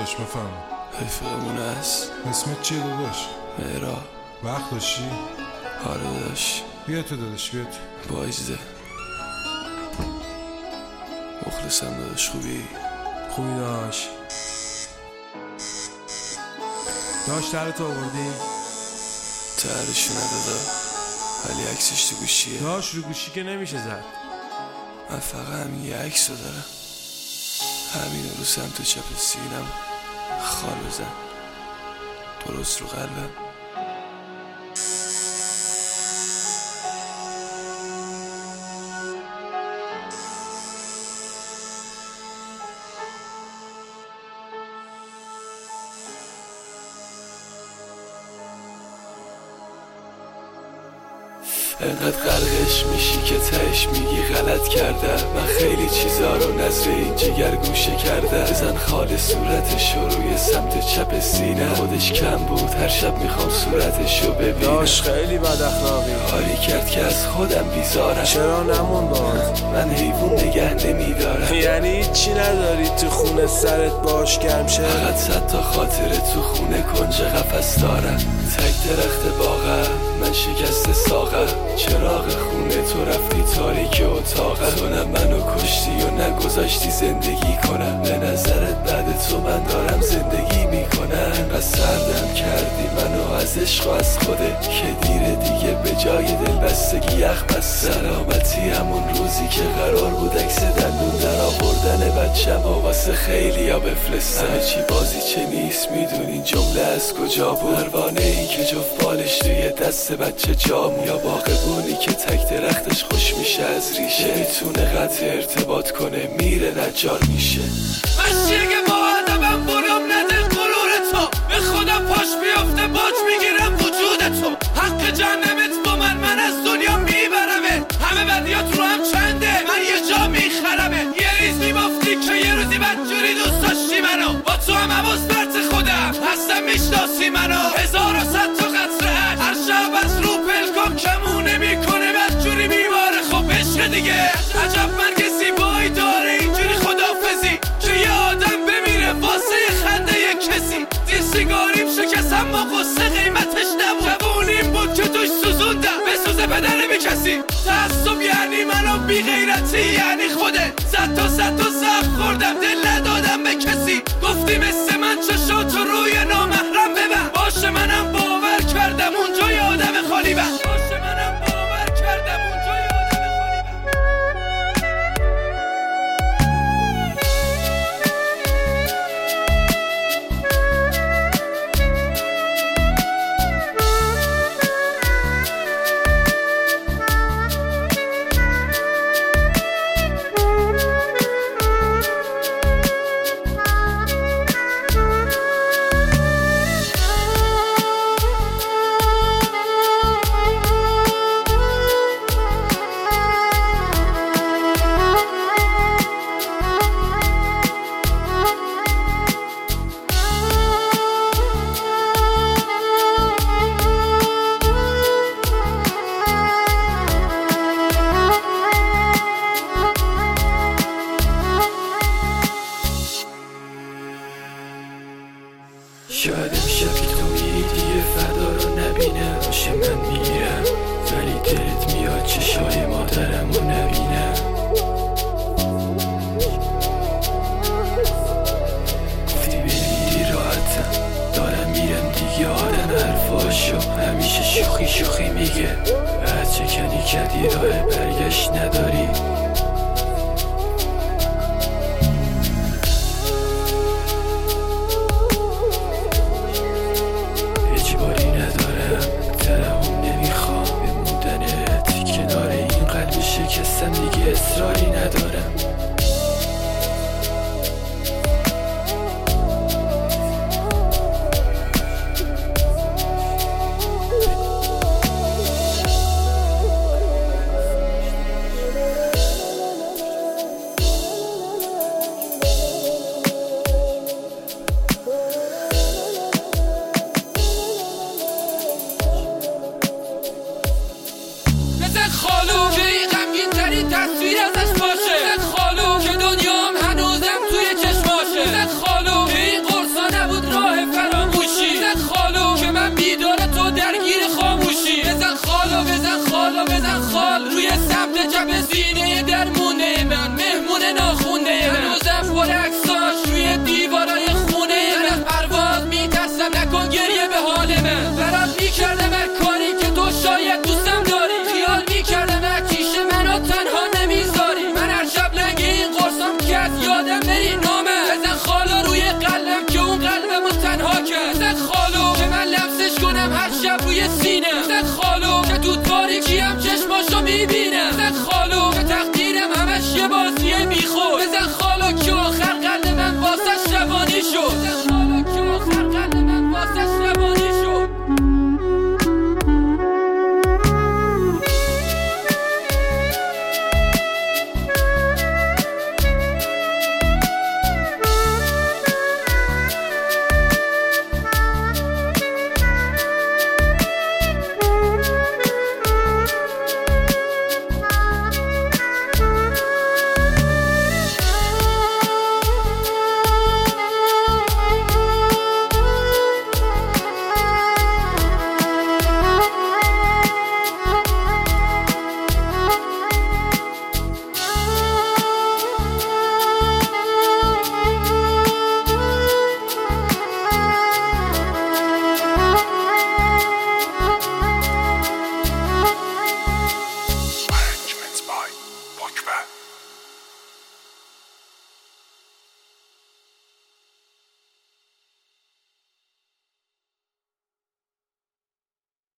داداش بفهم. رفیقمون هست. اسمت چیه داداش؟ مهرا. وقت داشتی؟ آره داداش. بیا تو داداش بیا تو. بایزده مخلصم داداش. خوبی داشت درتو آوردی؟ ترشو ندادا ولی عکسش تو گوشیه. داش رو گوشی که نمیشه زد. من فقط همین یه عکسو دارم، همین رو سمت چپ سینم خال بزن درست رو قلبم. انقدر غرقش میشی که تهش میگی غلط کرده. من خیلی چیزا رو نظر این جگر گوشه کرده. بزن خال صورتشو روی سمت چپ سینه. خودش کم بود هر شب میخوام صورتشو ببینم. داش خیلی بد اخلاقی. کاری کرد که از خودم بیزارم. چرا نمون باز؟ من حیوان نگه نمیدارم. یعنی چی نداری تو خونه سرت باش گرم شه؟ فقط 100 تا خاطره تو خونه کنج قفس دارم. تک درخت باغم من شکست ساغم. چراغ خونه تو رفتی تاریک اتاقم. تو نه منو کشتی و نگذاشتی زندگی کنم. به نظرت بعد تو من دارم زندگی میکنم. انقدر سردم کردی منو از عشق و از خوده که دیره دیگه به جای دل بستگی یخ بست. سلامتی همون روزی که قرار بود عکس دندون در آوردن بچم و واسه خیلی ها بفرستم. همه چی بازی چه نیست میدونین جمله از کجا بود؟ پروانه ای که جفت بالش توی دست بچه جامون. یا باغبونی که تک درختش خوش میشه از ریشه. میتونه قطع ارتباط کنه میره نجار میشه. مشیه که با آدمم برام نده غرور تو. به خودم پاش بیافته باج میگیرم وجود تو. حق جهنمت با من از دنیا میبرمه. همه بدیات رو هم چنده من یه جا میخرمه. یه ریز میبافتی که یه روزی بدجوری دوست داشتی منو. با تو هم حواس برت خودم هستم میشناسی منو. 1100 تا قطره هر شب از رو پلکام کمونه میکنه بدجوری میباره. خب عشق دیگه عجب مرگ زیبایی داره اینجوری خدافزی که یه آدم بمیره واسه خنده یه کسی. دیر سیگاریم شکستم با قصه قیمتش نبود. جوونیم بود که توش سوزوندم بسوزه پدر بی کسی. تعصب یعنی منو بی غیرتی یعنی خوده. 100 تا زخم خوردم دل ندادم به کسی. گفتی مثل من چشاتو روی نامحرم ببن. باشه منم باور کردم اونجا یه آدم خالی بن. باشه منم باور کردم اونجا یه آدم خالی بن. شاید امشب که تو میری دیگه فردا رو نبینم. باشه من میرم ولی دلت میاد چشای مادرم رو نبینم. گفتی بمیری راحتم دارم میرم دیگه. آدم حرفاشو همیشه شوخی میگه. هرچه کنی کردی راه برگشت نداری. دیگه اصراری